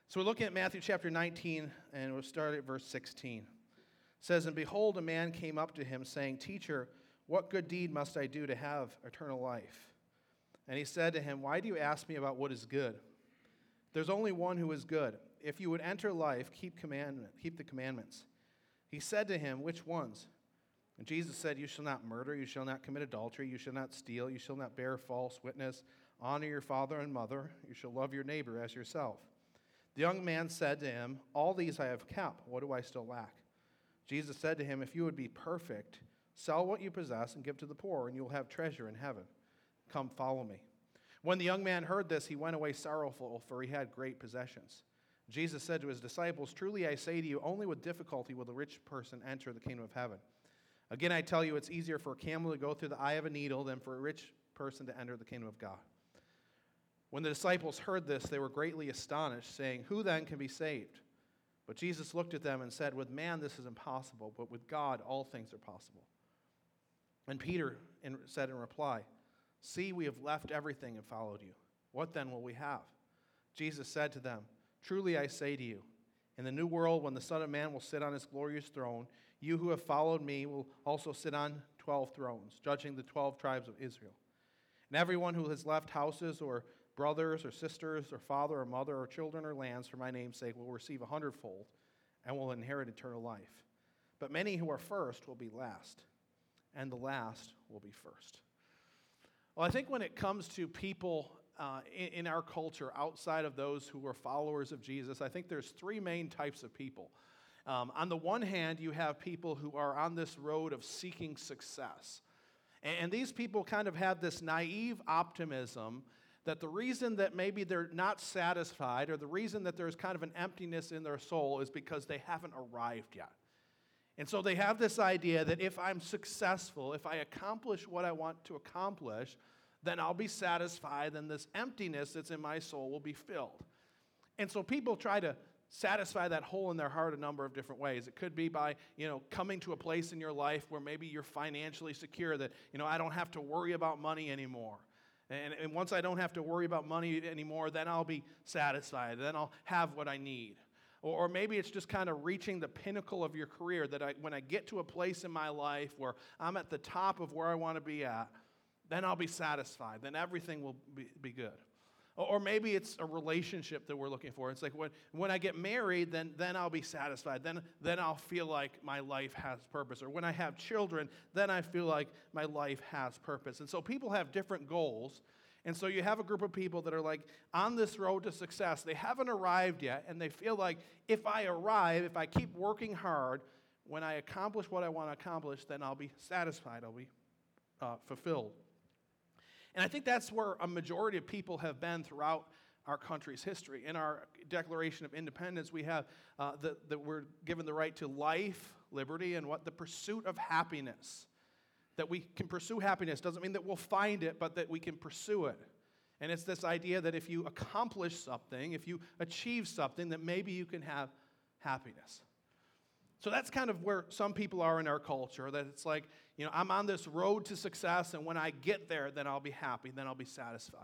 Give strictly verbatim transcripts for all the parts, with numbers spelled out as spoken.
So we're looking at Matthew chapter nineteen, and we'll start at verse sixteen. It says, "And behold, a man came up to him, saying, 'Teacher, what good deed must I do to have eternal life?' And he said to him, 'Why do you ask me about what is good? There's only one who is good. If you would enter life, keep commandment, keep the commandments.' He said to him, 'Which ones?' And Jesus said, 'You shall not murder, you shall not commit adultery, you shall not steal, you shall not bear false witness, honor your father and mother, you shall love your neighbor as yourself.' The young man said to him, 'All these I have kept. What do I still lack?' Jesus said to him, 'If you would be perfect, sell what you possess and give to the poor, and you will have treasure in heaven. Come, follow me.' When the young man heard this, he went away sorrowful, for he had great possessions. Jesus said to his disciples, 'Truly I say to you, only with difficulty will the rich person enter the kingdom of heaven. Again, I tell you, it's easier for a camel to go through the eye of a needle than for a rich person to enter the kingdom of God.' When the disciples heard this, they were greatly astonished, saying, 'Who then can be saved?' But Jesus looked at them and said, 'With man this is impossible, but with God all things are possible.' And Peter said in reply, 'See, we have left everything and followed you. What then will we have?' Jesus said to them, 'Truly I say to you, in the new world when the Son of Man will sit on his glorious throne, you who have followed me will also sit on twelve thrones, judging the twelve tribes of Israel. And everyone who has left houses or brothers or sisters or father or mother or children or lands for my name's sake will receive a hundredfold and will inherit eternal life. But many who are first will be last, and the last will be first.'" Well, I think when it comes to people uh, in, in our culture outside of those who are followers of Jesus, I think there's three main types of people. Um, on the one hand, you have people who are on this road of seeking success. And, and these people kind of have this naive optimism that the reason that maybe they're not satisfied or the reason that there's kind of an emptiness in their soul is because they haven't arrived yet. And so they have this idea that if I'm successful, if I accomplish what I want to accomplish, then I'll be satisfied and this emptiness that's in my soul will be filled. And so people try to satisfy that hole in their heart a number of different ways. It could be by, you know, coming to a place in your life where maybe you're financially secure that, you know, I don't have to worry about money anymore. And, and once I don't have to worry about money anymore, then I'll be satisfied. Then I'll have what I need. Or, or maybe it's just kind of reaching the pinnacle of your career that I, when I get to a place in my life where I'm at the top of where I want to be at, then I'll be satisfied. Then everything will be, be good. Or, or maybe it's a relationship that we're looking for. It's like when, when I get married, then, then I'll be satisfied. Then, then I'll feel like my life has purpose. Or when I have children, then I feel like my life has purpose. And so people have different goals. And so you have a group of people that are like on this road to success. They haven't arrived yet, and they feel like if I arrive, if I keep working hard, when I accomplish what I want to accomplish, then I'll be satisfied. I'll be uh, fulfilled. And I think that's where a majority of people have been throughout our country's history. In our Declaration of Independence, we have uh, that the, we're given the right to life, liberty, and what the pursuit of happiness. That we can pursue happiness doesn't mean that we'll find it, but that we can pursue it. And it's this idea that if you accomplish something, if you achieve something, that maybe you can have happiness. So that's kind of where some people are in our culture, that it's like, you know, I'm on this road to success, and when I get there, then I'll be happy, then I'll be satisfied.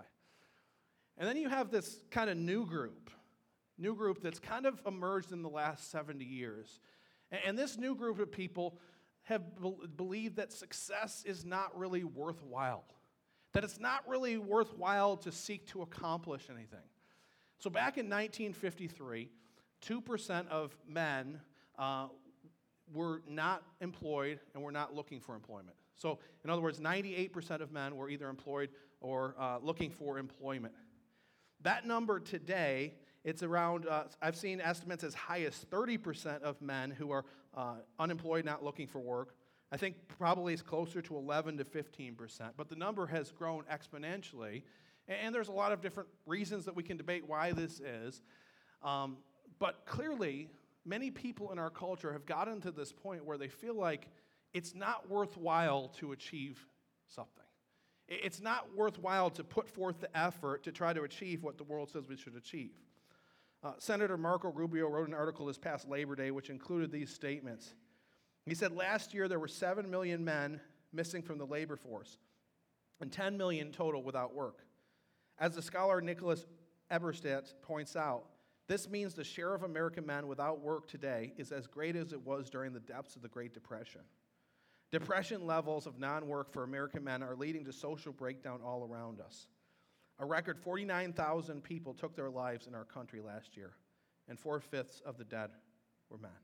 And then you have this kind of new group, new group that's kind of emerged in the last seventy years. And this new group of people have be- believed that success is not really worthwhile, that it's not really worthwhile to seek to accomplish anything. So back in nineteen fifty-three, two percent of men uh, were not employed and were not looking for employment. So in other words, ninety-eight percent of men were either employed or uh, looking for employment. That number today, it's around, uh, I've seen estimates as high as thirty percent of men who are uh, unemployed, not looking for work. I think probably it's closer to eleven to fifteen percent, but the number has grown exponentially, and there's a lot of different reasons that we can debate why this is. Um, but clearly, many people in our culture have gotten to this point where they feel like it's not worthwhile to achieve something. It's not worthwhile to put forth the effort to try to achieve what the world says we should achieve. Uh, Senator Marco Rubio wrote an article this past Labor Day which included these statements. He said, last year there were seven million men missing from the labor force and ten million total without work. As the scholar Nicholas Eberstadt points out, This means the share of American men without work today is as great as it was during the depths of the Great Depression. Depression levels of non-work for American men are leading to social breakdown all around us. A record forty-nine thousand people took their lives in our country last year, and four-fifths of the dead were men.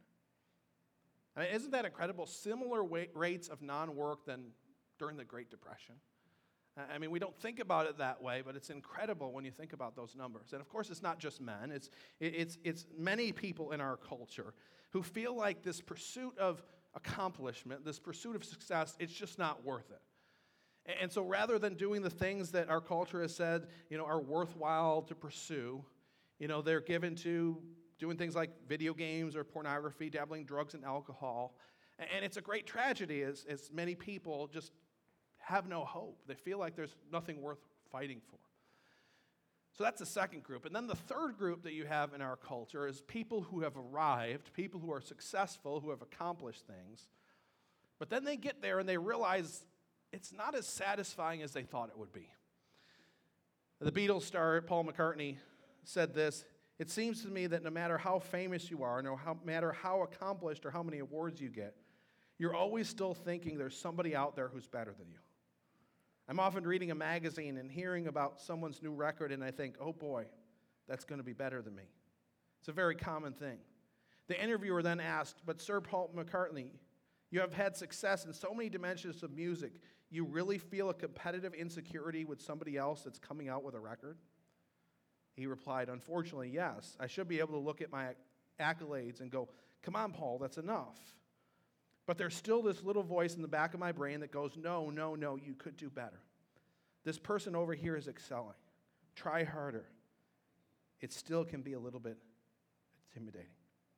I mean, isn't that incredible? Similar wa- rates of non-work than during the Great Depression. I mean, we don't think about it that way, but it's incredible when you think about those numbers. And of course, it's not just men. It's, it's, it's many people in our culture who feel like this pursuit of accomplishment, this pursuit of success, it's just not worth it. And so rather than doing the things that our culture has said, you know, are worthwhile to pursue, you know, they're given to doing things like video games or pornography, dabbling drugs and alcohol. And it's a great tragedy as, as many people just have no hope. They feel like there's nothing worth fighting for. So that's the second group. And then the third group that you have in our culture is people who have arrived, people who are successful, who have accomplished things. But then they get there and they realize it's not as satisfying as they thought it would be. The Beatles star Paul McCartney said this: "It seems to me that no matter how famous you are, no matter how accomplished or how many awards you get, you're always still thinking there's somebody out there who's better than you. I'm often reading a magazine and hearing about someone's new record, and I think, oh boy, that's going to be better than me." It's a very common thing. The interviewer then asked, "But Sir Paul McCartney, you have had success in so many dimensions of music. You really feel a competitive insecurity with somebody else that's coming out with a record?" He replied, "Unfortunately, yes. I should be able to look at my accolades and go, come on, Paul, that's enough. But there's still this little voice in the back of my brain that goes, no, no, no, you could do better. This person over here is excelling. Try harder." It still can be a little bit intimidating.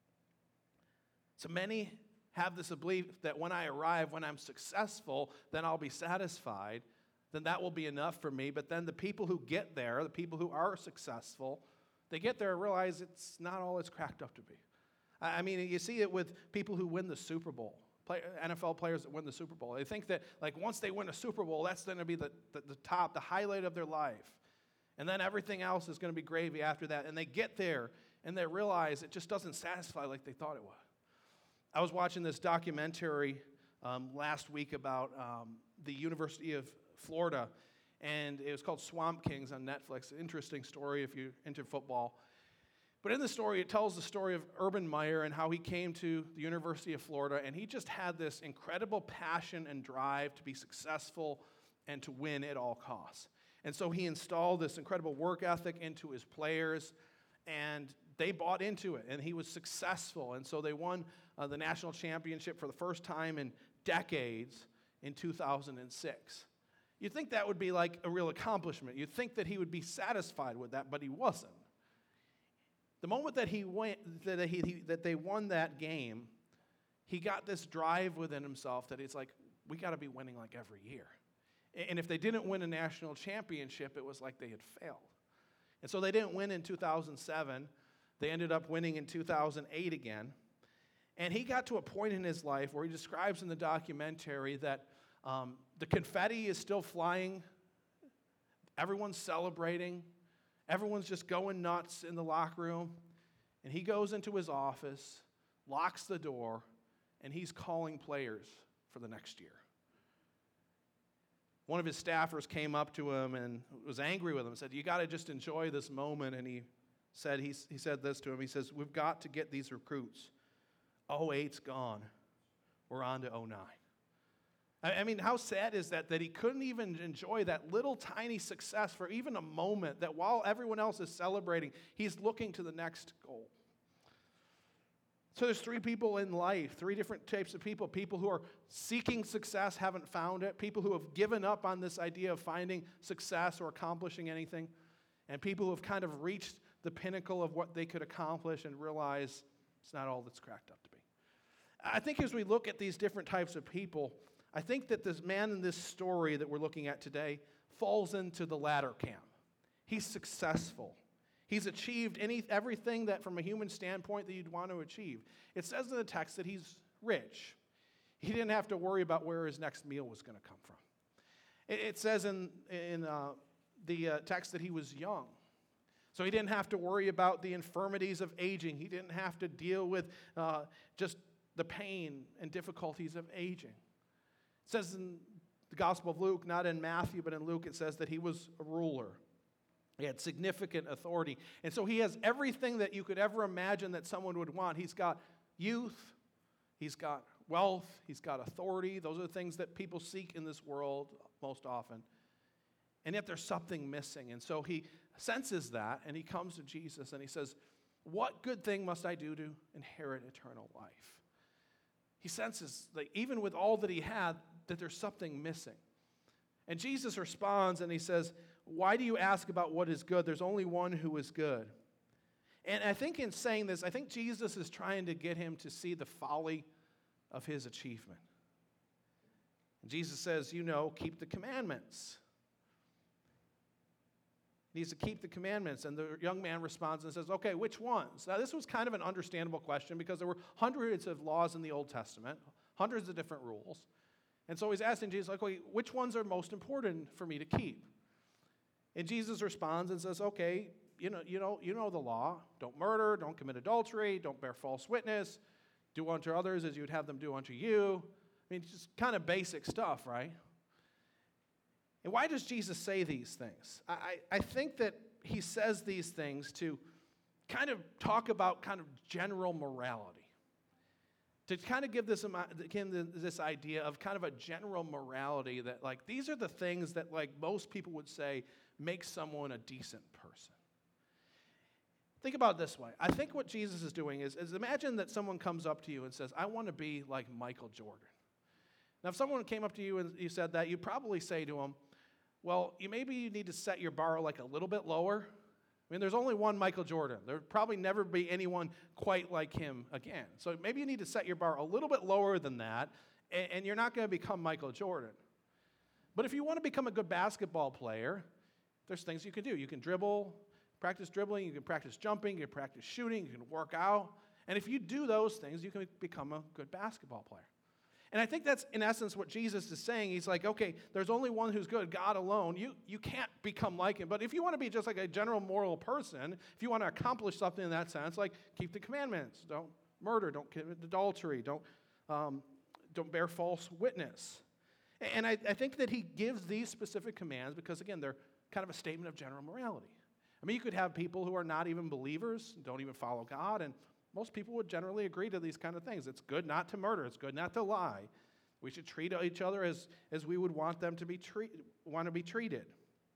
So many have this belief that when I arrive, when I'm successful, then I'll be satisfied, then that will be enough for me. But then the people who get there, the people who are successful, they get there and realize it's not all it's cracked up to be. I mean, you see it with people who win the Super Bowl. Play, N F L players that win the Super Bowl. They think that like once they win a Super Bowl, that's going to be the, the, the top, the highlight of their life. And then everything else is going to be gravy after that. And they get there and they realize it just doesn't satisfy like they thought it would. I was watching this documentary um, last week about um, the University of Florida, and it was called Swamp Kings on Netflix. Interesting story if you're into football. But in the story, it tells the story of Urban Meyer and how he came to the University of Florida, and he just had this incredible passion and drive to be successful and to win at all costs. And so he installed this incredible work ethic into his players, and they bought into it, and he was successful. And so they won uh, the national championship for the first time in decades in two thousand six. You'd think that would be like a real accomplishment. You'd think that he would be satisfied with that, but he wasn't. The moment that he went, that he, he that they won that game, he got this drive within himself that it's like, we got to be winning like every year. And if they didn't win a national championship, it was like they had failed. And so they didn't win in two thousand seven. They ended up winning in two thousand eight again. And he got to a point in his life where he describes in the documentary that um, the confetti is still flying. Everyone's celebrating. Everyone's just going nuts in the locker room. And he goes into his office, locks the door, and he's calling players for the next year. One of his staffers came up to him and was angry with him, said, "You got to just enjoy this moment." And he said, he, he said this to him. He says, "We've got to get these recruits. oh eight's gone. We're on to oh nine. I mean, how sad is that, that he couldn't even enjoy that little tiny success for even a moment, that while everyone else is celebrating, he's looking to the next goal. So there's three people in life, three different types of people. People who are seeking success, haven't found it. People who have given up on this idea of finding success or accomplishing anything. And people who have kind of reached the pinnacle of what they could accomplish and realize it's not all that's cracked up to be. I think as we look at these different types of people, I think that this man in this story that we're looking at today falls into the latter camp. He's successful. He's achieved any everything that from a human standpoint that you'd want to achieve. It says in the text that he's rich. He didn't have to worry about where his next meal was going to come from. It, it says in, in uh, the uh, text that he was young. So he didn't have to worry about the infirmities of aging. He didn't have to deal with uh, just the pain and difficulties of aging. It says in the Gospel of Luke, not in Matthew, but in Luke, it says that he was a ruler. He had significant authority. And so he has everything that you could ever imagine that someone would want. He's got youth. He's got wealth. He's got authority. Those are the things that people seek in this world most often. And yet there's something missing. And so he senses that, and he comes to Jesus, and he says, what good thing must I do to inherit eternal life? He senses that even with all that he had, that there's something missing. And Jesus responds, and he says, why do you ask about what is good? There's only one who is good. And I think in saying this, I think Jesus is trying to get him to see the folly of his achievement. And Jesus says, you know, keep the commandments. He needs to keep the commandments. And the young man responds and says, okay, which ones? Now, this was kind of an understandable question because there were hundreds of laws in the Old Testament, hundreds of different rules. And so he's asking Jesus, like, okay, which ones are most important for me to keep? And Jesus responds and says, okay, you know, you know, you know the law. Don't murder, don't commit adultery, don't bear false witness, do unto others as you would have them do unto you. I mean, just kind of basic stuff, right? And why does Jesus say these things? I, I, I think that he says these things to kind of talk about kind of general morality. To kind of give this, this idea of kind of a general morality that, like, these are the things that, like, most people would say make someone a decent person. Think about it this way. I think what Jesus is doing is, is imagine that someone comes up to you and says, I want to be like Michael Jordan. Now, if someone came up to you and you said that, you'd probably say to them, well, you maybe you need to set your bar like a little bit lower. I mean, there's only one Michael Jordan. There'll probably never be anyone quite like him again. So maybe you need to set your bar a little bit lower than that, and, and you're not going to become Michael Jordan. But if you want to become a good basketball player, there's things you can do. You can dribble, practice dribbling, you can practice jumping, you can practice shooting, you can work out. And if you do those things, you can become a good basketball player. And I think that's, in essence, what Jesus is saying. He's like, okay, there's only one who's good, God alone. You, you can't become like him. But if you want to be just like a general moral person, if you want to accomplish something in that sense, like keep the commandments. Don't murder. Don't commit adultery. Don't, um, don't bear false witness. And I, I think that he gives these specific commands because, again, they're kind of a statement of general morality. I mean, you could have people who are not even believers, don't even follow God, and most people would generally agree to these kind of things. It's good not to murder. It's good not to lie. We should treat each other as, as we would want them to be treat, want to be treated.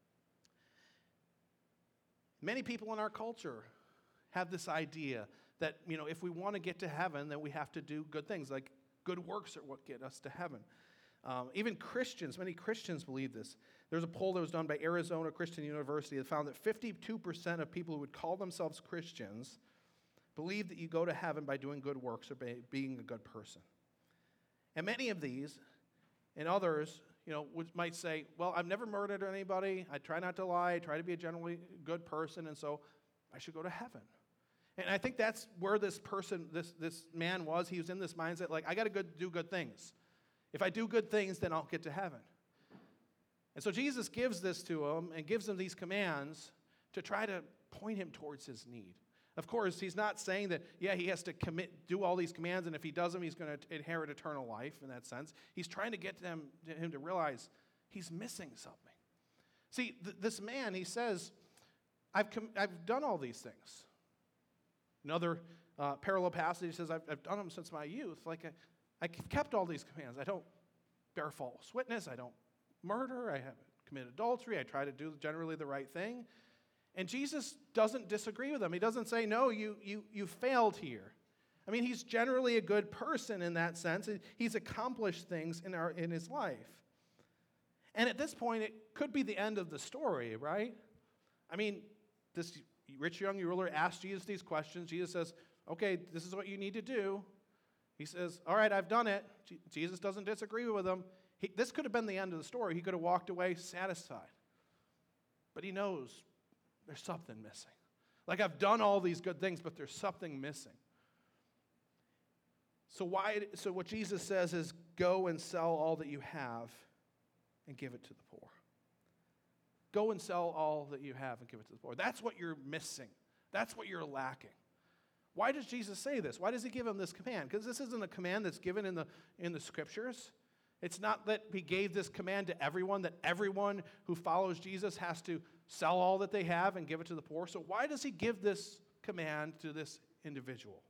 Many people in our culture have this idea that, you know, if we want to get to heaven, then we have to do good things. Like good works are what get us to heaven. Um, even Christians, many Christians believe this. There's a poll that was done by Arizona Christian University that found that fifty-two percent of people who would call themselves Christians believe that you go to heaven by doing good works or by being a good person. And many of these and others, you know, would, might say, well, I've never murdered anybody. I try not to lie. I try to be a generally good person, and so I should go to heaven. And I think that's where this person, this, this man was. He was in this mindset, like, I got to go do good things. If I do good things, then I'll get to heaven. And so Jesus gives this to him and gives him these commands to try to point him towards his need. Of course, he's not saying that, yeah, he has to commit, do all these commands, and if he does them, he's going to inherit eternal life in that sense. He's trying to get them, to him to realize he's missing something. See, th- this man, he says, I've, com- I've done all these things. Another uh, parallel passage says, I've, I've done them since my youth. Like, I, I've kept all these commands. I don't bear false witness. I don't murder. I haven't committed adultery. I try to do generally the right thing. And Jesus doesn't disagree with them. He doesn't say, no, you, you, you failed here. I mean, he's generally a good person in that sense. He's accomplished things in, our, in his life. And at this point, it could be the end of the story, right? I mean, this rich young ruler asked Jesus these questions. Jesus says, okay, this is what you need to do. He says, all right, I've done it. Je- Jesus doesn't disagree with him. He, this could have been the end of the story. He could have walked away satisfied. But he knows there's something missing. Like, I've done all these good things, but there's something missing. So why? So what Jesus says is, go and sell all that you have and give it to the poor. Go and sell all that you have and give it to the poor. That's what you're missing. That's what you're lacking. Why does Jesus say this? Why does he give him this command? Because this isn't a command that's given in the, in the scriptures. It's not that he gave this command to everyone, that everyone who follows Jesus has to sell all that they have and give it to the poor. So why does he give this command to this individual?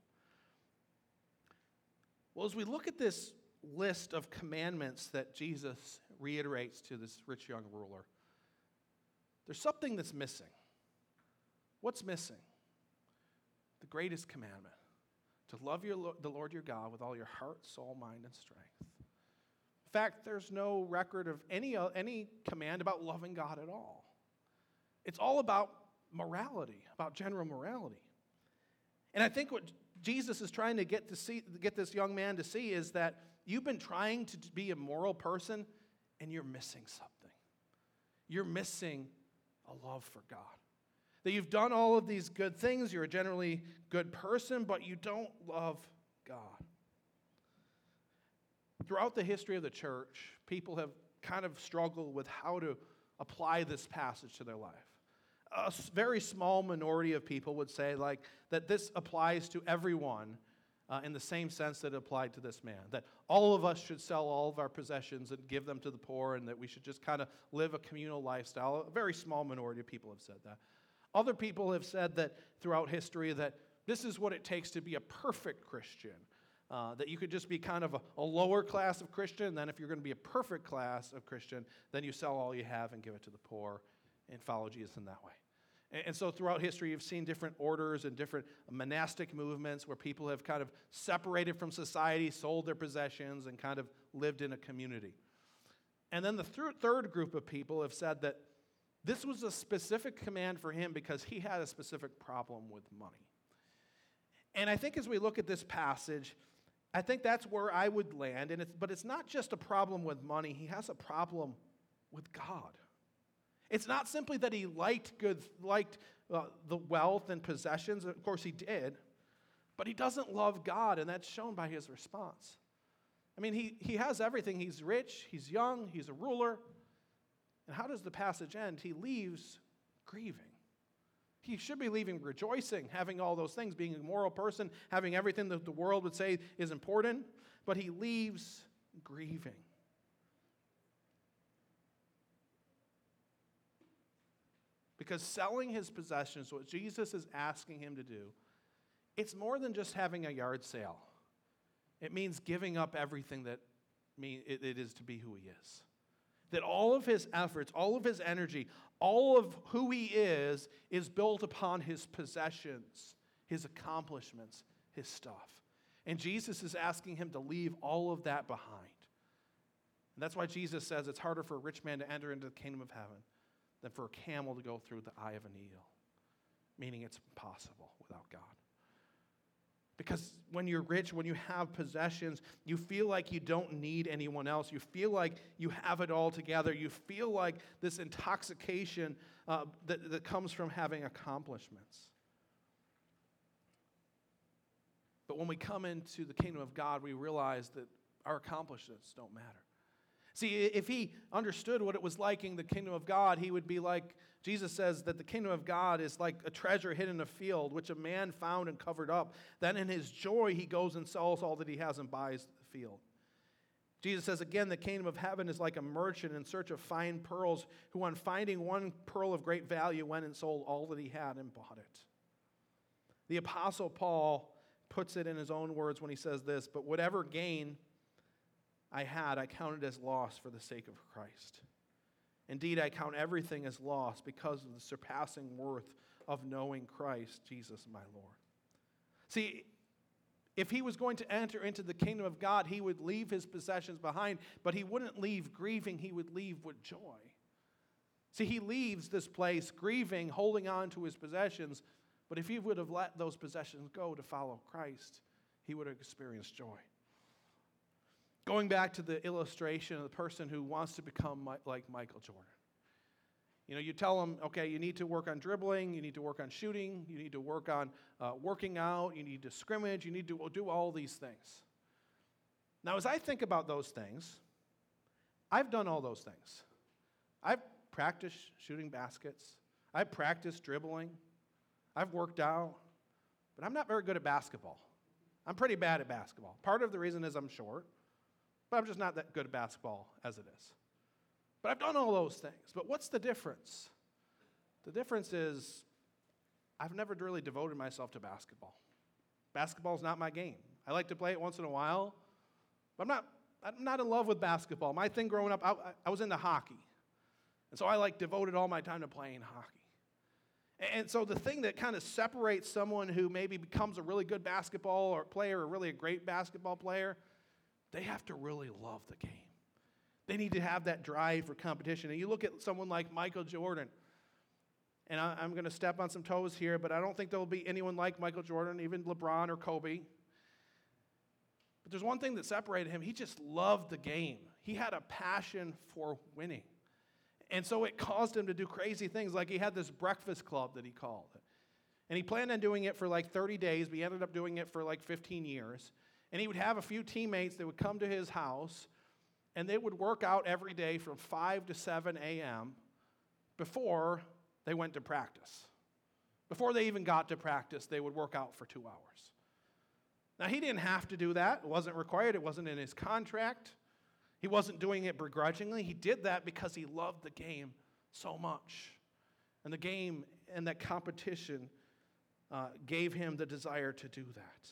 Well, as we look at this list of commandments that Jesus reiterates to this rich young ruler, there's something that's missing. What's missing? The greatest commandment, to love your, the Lord your God with all your heart, soul, mind, and strength. In fact, there's no record of any, uh, any command about loving God at all. It's all about morality, about general morality. And I think what Jesus is trying to get to see, get this young man to see is that you've been trying to be a moral person and you're missing something. You're missing a love for God. That you've done all of these good things, you're a generally good person, but you don't love God. Throughout the history of the church, people have kind of struggled with how to apply this passage to their life. A very small minority of people would say like that this applies to everyone uh, in the same sense that it applied to this man. That all of us should sell all of our possessions and give them to the poor, and that we should just kind of live a communal lifestyle. A very small minority of people have said that. Other people have said that throughout history that this is what it takes to be a perfect Christian. Uh, that you could just be kind of a, a lower class of Christian, and then if you're going to be a perfect class of Christian, then you sell all you have and give it to the poor and follow Jesus in that way. And, and so throughout history, you've seen different orders and different monastic movements where people have kind of separated from society, sold their possessions, and kind of lived in a community. And then the th- third group of people have said that this was a specific command for him because he had a specific problem with money. And I think as we look at this passage, I think that's where I would land. And it's, but it's not just a problem with money. He has a problem with God. It's not simply that he liked good, liked uh, the wealth and possessions. Of course, he did. But he doesn't love God, and that's shown by his response. I mean, he, he has everything. He's rich. He's young. He's a ruler. And how does the passage end? He leaves grieving. He should be leaving rejoicing, having all those things, being a moral person, having everything that the world would say is important, but he leaves grieving. Because selling his possessions, what Jesus is asking him to do, it's more than just having a yard sale. It means giving up everything that it is to be who he is. That all of his efforts, all of his energy, all of who he is, is built upon his possessions, his accomplishments, his stuff. And Jesus is asking him to leave all of that behind. And that's why Jesus says it's harder for a rich man to enter into the kingdom of heaven than for a camel to go through the eye of a needle. Meaning it's impossible without God. Because when you're rich, when you have possessions, you feel like you don't need anyone else. You feel like you have it all together. You feel like this intoxication uh, that, that comes from having accomplishments. But when we come into the kingdom of God, we realize that our accomplishments don't matter. See, if he understood what it was like in the kingdom of God, he would be like, Jesus says that the kingdom of God is like a treasure hidden in a field, which a man found and covered up. Then in his joy, he goes and sells all that he has and buys the field. Jesus says again, the kingdom of heaven is like a merchant in search of fine pearls, who on finding one pearl of great value went and sold all that he had and bought it. The Apostle Paul puts it in his own words when he says this, but whatever gain I had, I counted as loss for the sake of Christ. Indeed, I count everything as loss because of the surpassing worth of knowing Christ, Jesus my Lord. See, if he was going to enter into the kingdom of God, he would leave his possessions behind, but he wouldn't leave grieving, he would leave with joy. See, he leaves this place grieving, holding on to his possessions, but if he would have let those possessions go to follow Christ, he would have experienced joy. Going back to the illustration of the person who wants to become like Michael Jordan. You know, you tell them, okay, you need to work on dribbling, you need to work on shooting, you need to work on uh, working out, you need to scrimmage, you need to do all these things. Now, as I think about those things, I've done all those things. I've practiced shooting baskets. I've practiced dribbling. I've worked out. But I'm not very good at basketball. I'm pretty bad at basketball. Part of the reason is I'm short, but I'm just not that good at basketball as it is. But I've done all those things. But what's the difference? The difference is I've never really devoted myself to basketball. Basketball's not my game. I like to play it once in a while, but I'm not, I'm not in love with basketball. My thing growing up, I, I was into hockey. And so I like devoted all my time to playing hockey. And so the thing that kind of separates someone who maybe becomes a really good basketball or player or really a great basketball player, they have to really love the game. They need to have that drive for competition. And you look at someone like Michael Jordan, and I, I'm going to step on some toes here, but I don't think there will be anyone like Michael Jordan, even LeBron or Kobe. But there's one thing that separated him. He just loved the game. He had a passion for winning. And so it caused him to do crazy things, like he had this breakfast club that he called it. And he planned on doing it for like thirty days, but he ended up doing it for like fifteen years. And he would have a few teammates that would come to his house, and they would work out every day from five to seven a.m. before they went to practice. Before they even got to practice, they would work out for two hours. Now, he didn't have to do that. It wasn't required. It wasn't in his contract. He wasn't doing it begrudgingly. He did that because he loved the game so much. And the game and that competition uh, gave him the desire to do that.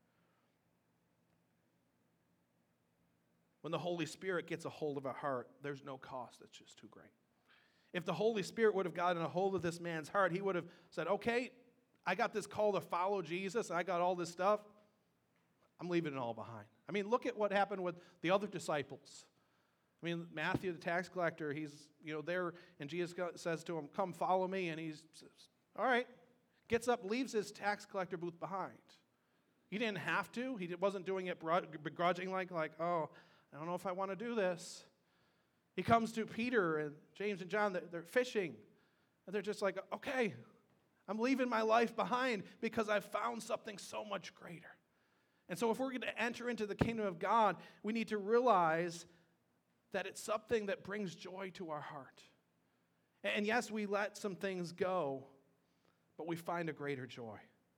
When the Holy Spirit gets a hold of a heart, there's no cost that's just too great. If the Holy Spirit would have gotten a hold of this man's heart, he would have said, okay, I got this call to follow Jesus, and I got all this stuff. I'm leaving it all behind. I mean, look at what happened with the other disciples. I mean, Matthew, the tax collector, he's, you know, there, and Jesus says to him, come follow me, and he says, all right, gets up, leaves his tax collector booth behind. He didn't have to. He wasn't doing it begrudgingly, like, like, oh, I don't know if I want to do this. He comes to Peter and James and John, they're fishing, and they're just like, okay, I'm leaving my life behind because I've found something so much greater. And so if we're going to enter into the kingdom of God, we need to realize that it's something that brings joy to our heart. And yes, we let some things go, but we find a greater joy.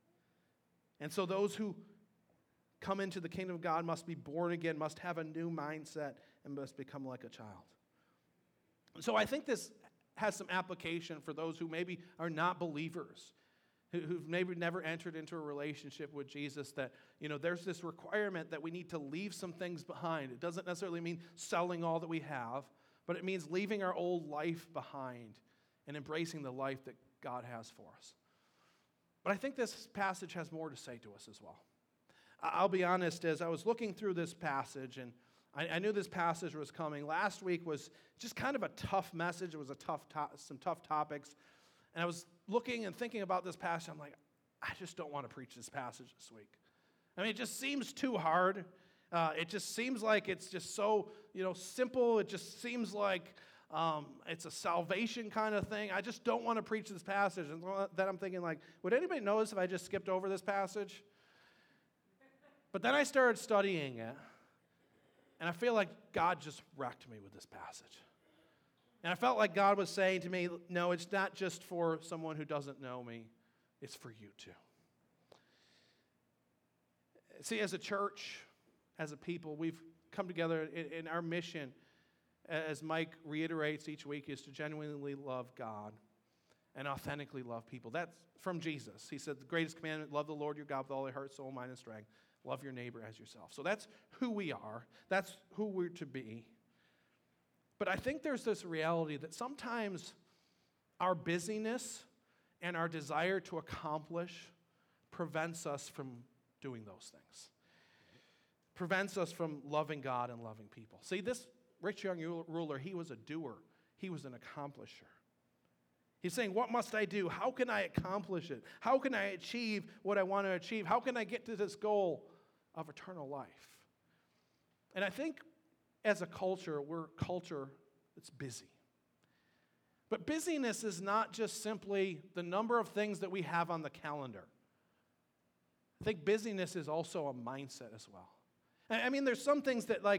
And so those who come into the kingdom of God must be born again, must have a new mindset, and must become like a child. So I think this has some application for those who maybe are not believers, who've maybe never entered into a relationship with Jesus, that, you know, there's this requirement that we need to leave some things behind. It doesn't necessarily mean selling all that we have, but it means leaving our old life behind and embracing the life that God has for us. But I think this passage has more to say to us as well. I'll be honest, as I was looking through this passage, and I, I knew this passage was coming. Last week was just kind of a tough message. It was a tough, to- some tough topics. And I was looking and thinking about this passage. I'm like, I just don't want to preach this passage this week. I mean, it just seems too hard. Uh, it just seems like it's just so, you know, simple. It just seems like um, it's a salvation kind of thing. I just don't want to preach this passage. And then I'm thinking, like, would anybody notice if I just skipped over this passage? But then I started studying it, and I feel like God just wrecked me with this passage. And I felt like God was saying to me, no, it's not just for someone who doesn't know me. It's for you too. See, as a church, as a people, we've come together in, in our mission, as Mike reiterates each week, is to genuinely love God and authentically love people. That's from Jesus. He said, the greatest commandment, love the Lord your God with all your heart, soul, mind, and strength. Love your neighbor as yourself. So that's who we are. That's who we're to be. But I think there's this reality that sometimes our busyness and our desire to accomplish prevents us from doing those things. Prevents us from loving God and loving people. See, this rich young ruler, he was a doer. He was an accomplisher. He's saying, what must I do? How can I accomplish it? How can I achieve what I want to achieve? How can I get to this goal of eternal life? And I think as a culture, we're a culture that's busy. But busyness is not just simply the number of things that we have on the calendar. I think busyness is also a mindset as well. I mean, there's some things that, like,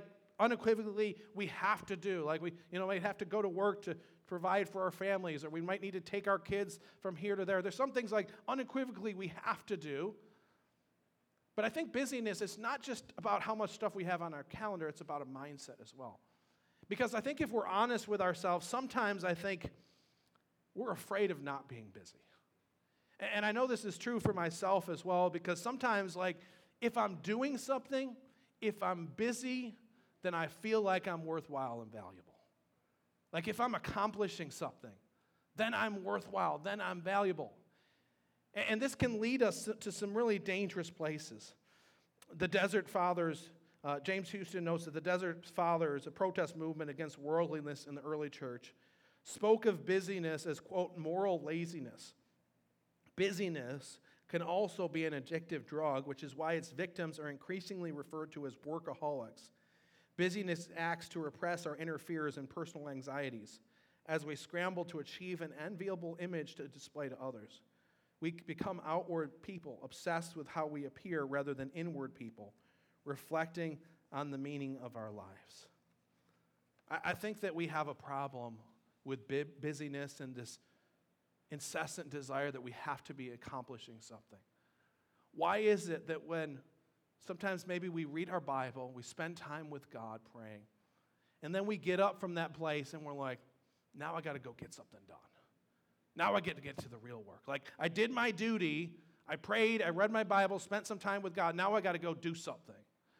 unequivocally we have to do. Like we, you know, might have to go to work to provide for our families, or we might need to take our kids from here to there. There's some things like unequivocally we have to do. But I think busyness is not just about how much stuff we have on our calendar, it's about a mindset as well. Because I think if we're honest with ourselves, sometimes I think we're afraid of not being busy. And I know this is true for myself as well, because sometimes, like, if I'm doing something, if I'm busy, then I feel like I'm worthwhile and valuable. Like if I'm accomplishing something, then I'm worthwhile, then I'm valuable. And this can lead us to some really dangerous places. The Desert Fathers, uh, James Houston notes that the Desert Fathers, a protest movement against worldliness in the early church, spoke of busyness as, quote, moral laziness. Busyness can also be an addictive drug, which is why its victims are increasingly referred to as workaholics. Busyness acts to repress our inner fears and personal anxieties as we scramble to achieve an enviable image to display to others. We become outward people, obsessed with how we appear rather than inward people, reflecting on the meaning of our lives. I, I think that we have a problem with bu- busyness and this incessant desire that we have to be accomplishing something. Why is it that when sometimes maybe we read our Bible, we spend time with God praying, and then we get up from that place and we're like, now I got to go get something done. Now I get to get to the real work. Like, I did my duty, I prayed, I read my Bible, spent some time with God, now I got to go do something.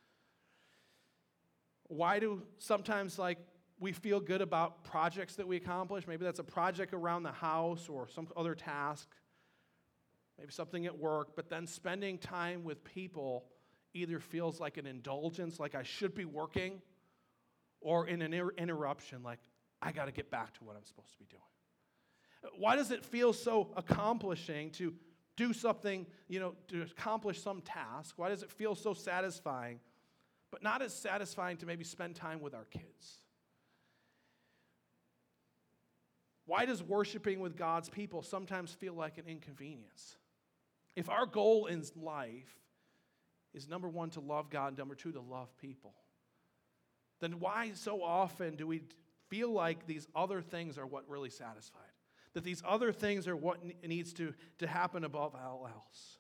Why do sometimes, like, we feel good about projects that we accomplish? Maybe that's a project around the house or some other task, maybe something at work, but then spending time with people either feels like an indulgence, like I should be working, or in an inter- interruption, like I got to get back to what I'm supposed to be doing. Why does it feel so accomplishing to do something, you know, to accomplish some task? Why does it feel so satisfying, but not as satisfying to maybe spend time with our kids? Why does worshiping with God's people sometimes feel like an inconvenience? If our goal in life is number one, to love God, and number two, to love people, then why so often do we feel like these other things are what really satisfies? That these other things are what needs to, to happen above all else?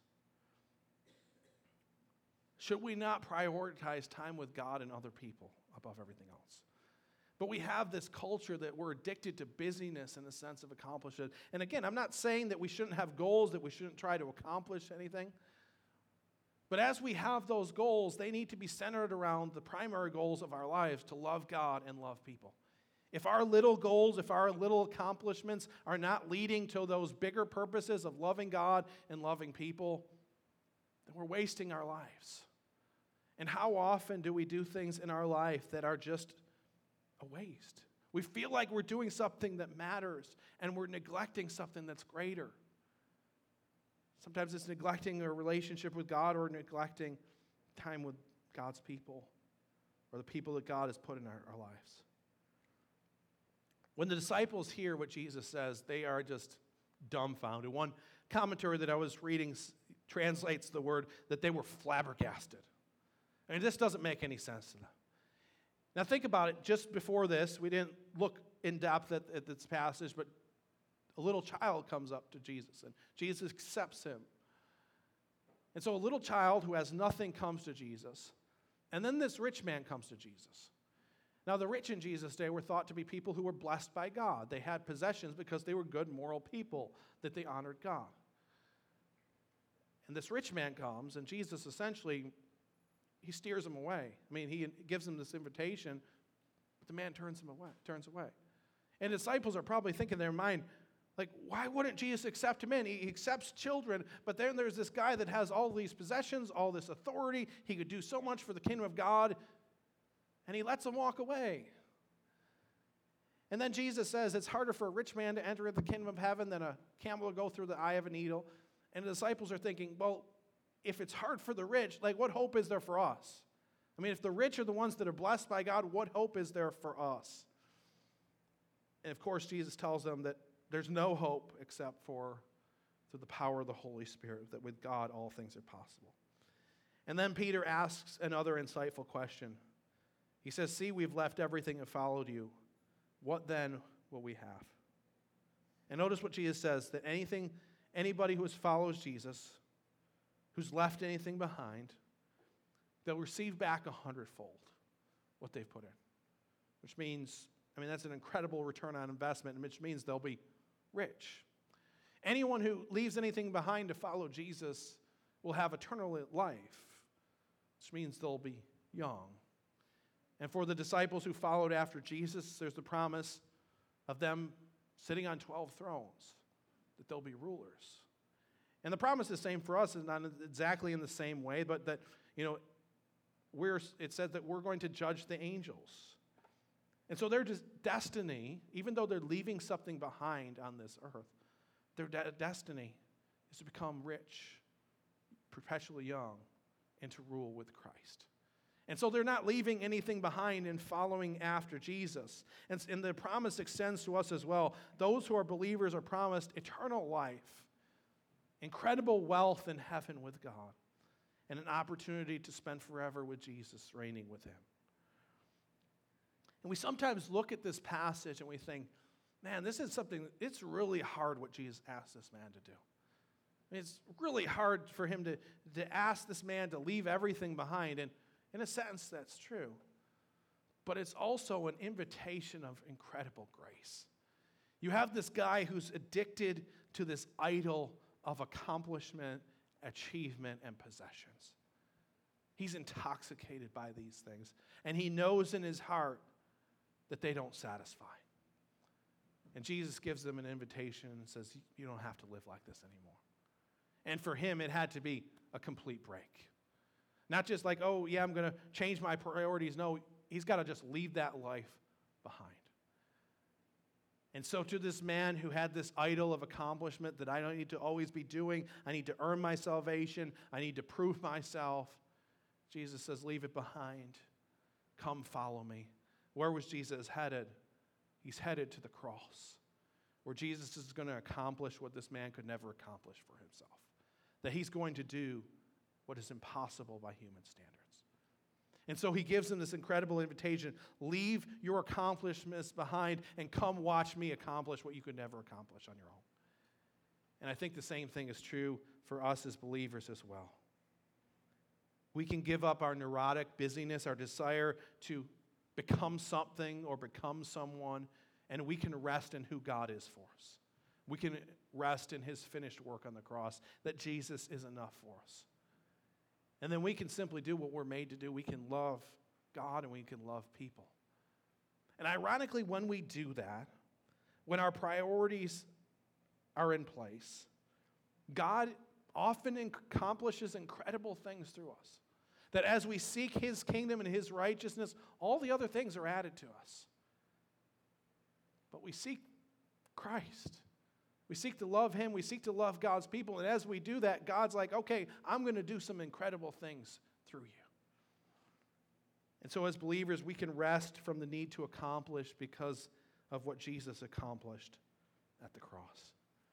Should we not prioritize time with God and other people above everything else? But we have this culture that we're addicted to busyness in the sense of accomplishment. And again, I'm not saying that we shouldn't have goals, that we shouldn't try to accomplish anything. But as we have those goals, they need to be centered around the primary goals of our lives, to love God and love people. If our little goals, if our little accomplishments are not leading to those bigger purposes of loving God and loving people, then we're wasting our lives. And how often do we do things in our life that are just a waste? We feel like we're doing something that matters, and we're neglecting something that's greater. Sometimes it's neglecting a relationship with God, or neglecting time with God's people, or the people that God has put in our, our lives. When the disciples hear what Jesus says, they are just dumbfounded. One commentary that I was reading translates the word that they were flabbergasted. I mean, this doesn't make any sense to them. Now think about it. Just before this, we didn't look in depth at, at this passage, but a little child comes up to Jesus, and Jesus accepts him. And so a little child who has nothing comes to Jesus, and then this rich man comes to Jesus. Now, the rich in Jesus' day were thought to be people who were blessed by God. They had possessions because they were good, moral people, that they honored God. And this rich man comes, and Jesus essentially, he steers him away. I mean, he gives him this invitation, but the man turns him away, turns away. And the disciples are probably thinking in their mind, like, why wouldn't Jesus accept him in? He accepts children, but then there's this guy that has all these possessions, all this authority. He could do so much for the kingdom of God, and he lets them walk away. And then Jesus says it's harder for a rich man to enter the kingdom of heaven than a camel to go through the eye of a needle. And the disciples are thinking, well, if it's hard for the rich, like, what hope is there for us? I mean, if the rich are the ones that are blessed by God, what hope is there for us? And of course, Jesus tells them that there's no hope except for through the power of the Holy Spirit, that with God all things are possible. And then Peter asks another insightful question. He says, see, we've left everything and followed you. What then will we have? And notice what Jesus says, that anything, anybody who follows Jesus, who's left anything behind, they'll receive back a hundredfold what they've put in. Which means, I mean, that's an incredible return on investment, which means they'll be rich. Anyone who leaves anything behind to follow Jesus will have eternal life, which means they'll be young. And for the disciples who followed after Jesus, there's the promise of them sitting on twelve thrones, that they'll be rulers. And the promise is the same for us, is not exactly in the same way, but that, you know, we're, it says that we're going to judge the angels. And so their destiny, even though they're leaving something behind on this earth, their de- destiny is to become rich, perpetually young, and to rule with Christ. And so they're not leaving anything behind and following after Jesus. And, and the promise extends to us as well. Those who are believers are promised eternal life, incredible wealth in heaven with God, and an opportunity to spend forever with Jesus, reigning with him. And we sometimes look at this passage and we think, man, this is something, it's really hard what Jesus asked this man to do. I mean, it's really hard for him to, to ask this man to leave everything behind. And in a sense, that's true. But it's also an invitation of incredible grace. You have this guy who's addicted to this idol of accomplishment, achievement, and possessions. He's intoxicated by these things. And he knows in his heart that they don't satisfy. And Jesus gives them an invitation and says, you don't have to live like this anymore. And for him, it had to be a complete break. Not just like, oh, yeah, I'm going to change my priorities. No, he's got to just leave that life behind. And so to this man who had this idol of accomplishment that I don't need to always be doing, I need to earn my salvation, I need to prove myself, Jesus says, leave it behind. Come follow me. Where was Jesus headed? He's headed to the cross, where Jesus is going to accomplish what this man could never accomplish for himself. That he's going to do what is impossible by human standards. And so he gives them this incredible invitation. Leave your accomplishments behind and come watch me accomplish what you could never accomplish on your own. And I think the same thing is true for us as believers as well. We can give up our neurotic busyness, our desire to become something or become someone, and we can rest in who God is for us. We can rest in his finished work on the cross, that Jesus is enough for us. And then we can simply do what we're made to do. We can love God and we can love people. And ironically, when we do that, when our priorities are in place, God often accomplishes incredible things through us. That as we seek his kingdom and his righteousness, all the other things are added to us. But we seek Christ. We seek to love him. We seek to love God's people. And as we do that, God's like, okay, I'm going to do some incredible things through you. And so as believers, we can rest from the need to accomplish because of what Jesus accomplished at the cross.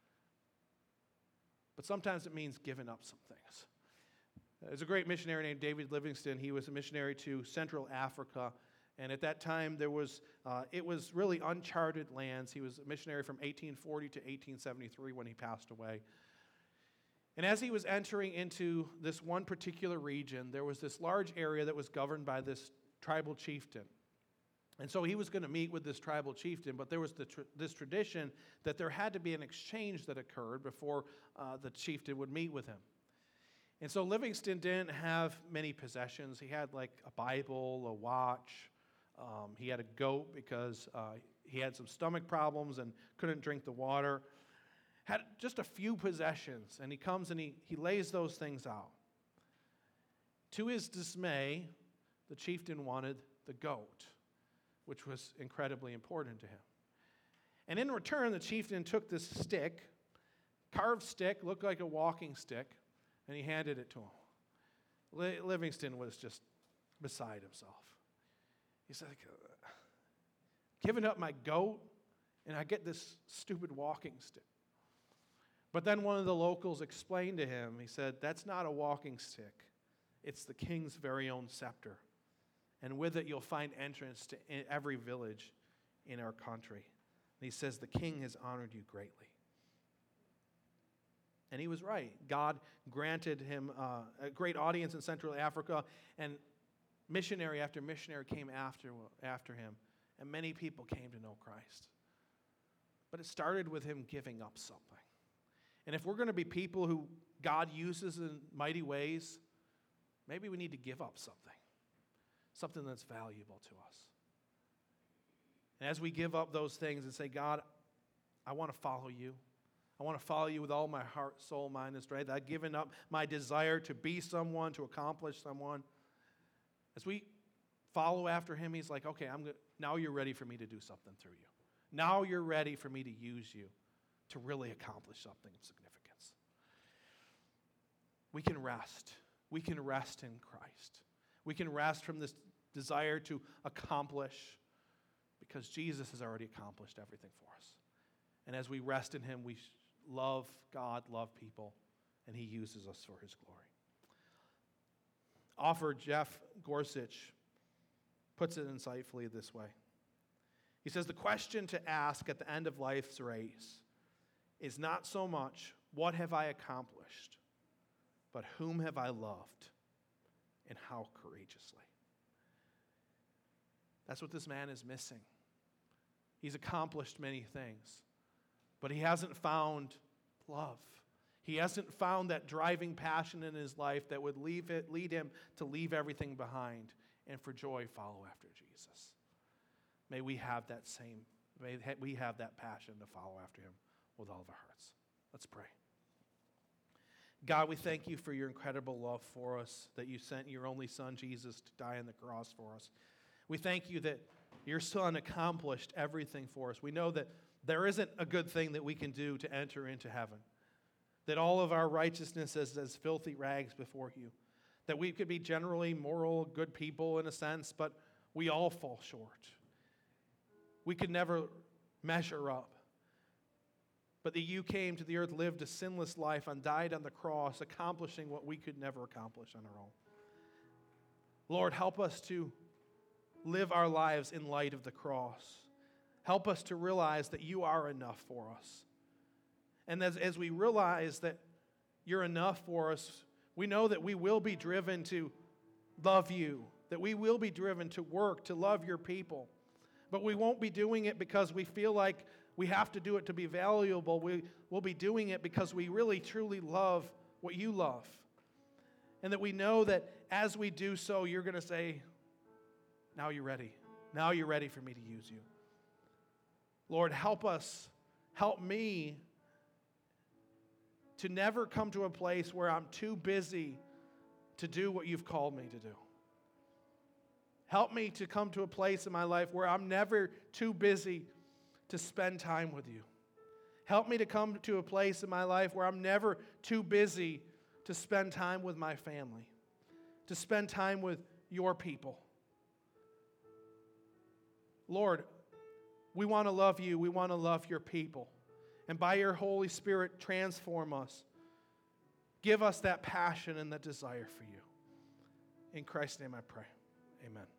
But sometimes it means giving up some things. There's a great missionary named David Livingstone. He was a missionary to Central Africa. And at that time, there was uh, it was really uncharted lands. He was a missionary from eighteen forty to eighteen seventy-three when he passed away. And as he was entering into this one particular region, there was this large area that was governed by this tribal chieftain. And so he was going to meet with this tribal chieftain, but there was the tr- this tradition that there had to be an exchange that occurred before uh, the chieftain would meet with him. And so Livingstone didn't have many possessions. He had like a Bible, a watch. Um, he had a goat because uh, he had some stomach problems and couldn't drink the water. Had just a few possessions. And he comes and he, he lays those things out. To his dismay, the chieftain wanted the goat, which was incredibly important to him. And in return, the chieftain took this stick, carved stick, looked like a walking stick, and he handed it to him. Livingstone was just beside himself. He's like, giving up my goat, and I get this stupid walking stick. But then one of the locals explained to him, he said, that's not a walking stick. It's the king's very own scepter. and with it you'll find entrance to every village in our country. And he says, the king has honored you greatly. And he was right. God granted him uh, a great audience in Central Africa, and missionary after missionary came after, after him, and many people came to know Christ. But it started with him giving up something. And if we're going to be people who God uses in mighty ways, maybe we need to give up something, something that's valuable to us. And as we give up those things and say, God, I want to follow you. I want to follow you with all my heart, soul, mind, and strength. I've given up my desire to be someone, to accomplish someone. As we follow after him, he's like, okay, I'm good. Now you're ready for me to do something through you. Now you're ready for me to use you to really accomplish something of significance. We can rest. We can rest in Christ. We can rest from this desire to accomplish because Jesus has already accomplished everything for us. And as we rest in him, we love God, love people, and he uses us for his glory. Author Jeff Gorsuch puts it insightfully this way. He says, the question to ask at the end of life's race is not so much, what have I accomplished, but whom have I loved and how courageously? That's what this man is missing. He's accomplished many things, but he hasn't found love. He hasn't found that driving passion in his life that would leave it, lead him to leave everything behind and for joy follow after Jesus. May we have that same, may we have that passion to follow after him with all of our hearts. Let's pray. God, we thank you for your incredible love for us, that you sent your only son, Jesus, to die on the cross for us. We thank you that your son accomplished everything for us. We know that there isn't a good thing that we can do to enter into heaven, that all of our righteousness is as filthy rags before you, that we could be generally moral, good people in a sense, but we all fall short. We could never measure up. But that you came to the earth, lived a sinless life, and died on the cross, accomplishing what we could never accomplish on our own. Lord, help us to live our lives in light of the cross. Help us to realize that you are enough for us. And as, as we realize that you're enough for us, we know that we will be driven to love you, that we will be driven to work, to love your people. But we won't be doing it because we feel like we have to do it to be valuable. We will be doing it because we really, truly love what you love. And that we know that as we do so, you're going to say, now you're ready. Now you're ready for me to use you. Lord, help us, help me to never come to a place where I'm too busy to do what you've called me to do. Help me to come to a place in my life where I'm never too busy to spend time with you. Help me to come to a place in my life where I'm never too busy to spend time with my family, to spend time with your people. Lord, we want to love you. We want to love your people. And by your Holy Spirit, transform us. Give us that passion and that desire for you. In Christ's name I pray. Amen.